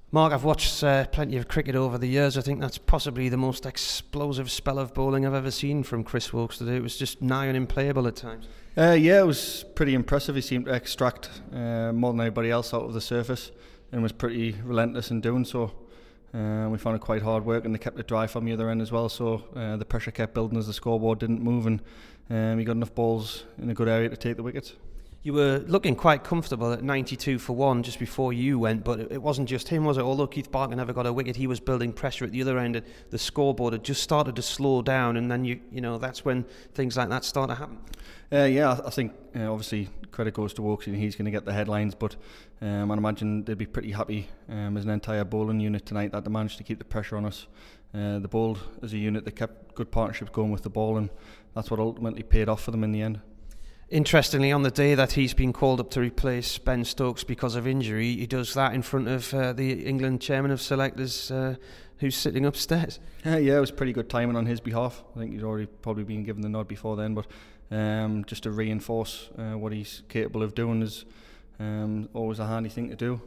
Mark, I've watched plenty of cricket over the years. I think that's possibly the most explosive spell of bowling I've ever seen from Chris Woakes today. It was just nigh on unplayable at times. Yeah, it was pretty impressive. He seemed to extract more than anybody else out of the surface and was pretty relentless in doing so. We found it quite hard work, and they kept it dry from the other end as well, so the pressure kept building as the scoreboard didn't move, and he got enough balls in a good area to take the wickets. You were looking quite comfortable at 92 for 1 just before you went, but it wasn't just him, was it? Although Keith Barker never got a wicket, he was building pressure at the other end, and the scoreboard had just started to slow down, and then you know that's when things like that start to happen. Yeah, I think obviously credit goes to Woakes, and he's going to get the headlines, but I imagine they'd be pretty happy as an entire bowling unit tonight that they managed to keep the pressure on us. They bowled as a unit, they kept good partnerships going with the ball, and that's what ultimately paid off for them in the end. Interestingly, on the day that he's been called up to replace Ben Stokes because of injury, he does that in front of the England chairman of selectors who's sitting upstairs. Yeah, it was pretty good timing on his behalf. I think he'd already probably been given the nod before then, but just to reinforce what he's capable of doing is always a handy thing to do.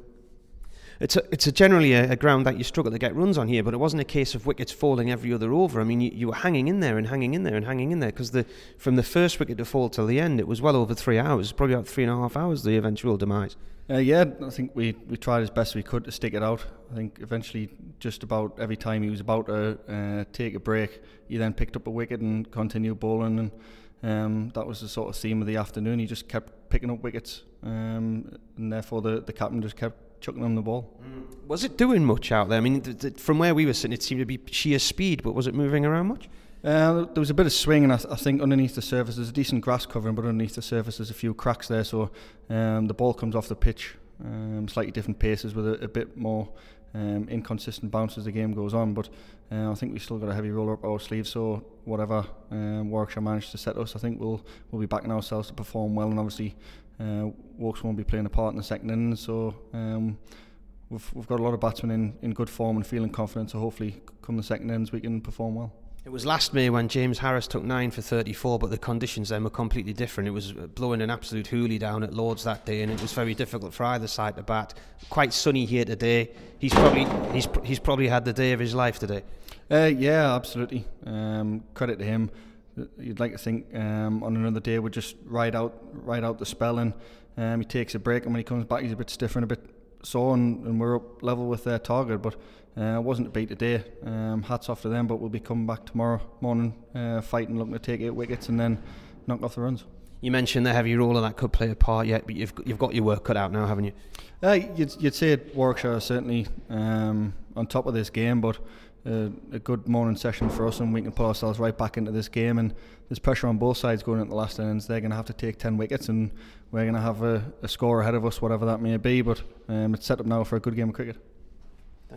It's generally a ground that you struggle to get runs on here, but it wasn't a case of wickets falling every other over. I mean, you were hanging in there and hanging in there and hanging in there, because from the first wicket to fall till the end, it was well over 3 hours, probably about 3.5 hours, the eventual demise. Yeah, I think we tried as best we could to stick it out. I think eventually, just about every time he was about to take a break, he then picked up a wicket and continued bowling, and that was the sort of theme of the afternoon. He just kept picking up wickets, and therefore the captain just kept chucking on the ball. Was it doing much out there? I mean, from where we were sitting, it seemed to be sheer speed, but was it moving around much? There was a bit of swing, and I think underneath the surface there's a decent grass covering, but underneath the surface there's a few cracks there, so the ball comes off the pitch slightly different paces with a bit more inconsistent bounce as the game goes on, but I think we've still got a heavy roller up our sleeves, so whatever Warwickshire managed to set us, I think we'll be backing ourselves to perform well, and obviously Woakes won't be playing a part in the second innings, so we've got a lot of batsmen in good form and feeling confident, so hopefully come the second innings we can perform well. It was last May when James Harris took 9 for 34, but the conditions then were completely different. It was blowing an absolute hoolie down at Lords that day, and it was very difficult for either side to bat. Quite sunny here today. He's probably had the day of his life today. Yeah, absolutely. Credit to him. You'd like to think on another day we'd just ride out the spell, and he takes a break, and when he comes back he's a bit stiffer and a bit sore, and we're up level with their target, but it wasn't a beat today. Hats off to them, but we'll be coming back tomorrow morning fighting, looking to take 8 wickets and then knock off the runs. You mentioned the heavy roller that could play a part yet, but you've got your work cut out now, haven't you? You'd say Warwickshire are certainly on top of this game, but a good morning session for us, and we can put ourselves right back into this game, and there's pressure on both sides going into the last innings. They're going to have to take 10 wickets, and we're going to have a score ahead of us, whatever that may be, but it's set up now for a good game of cricket.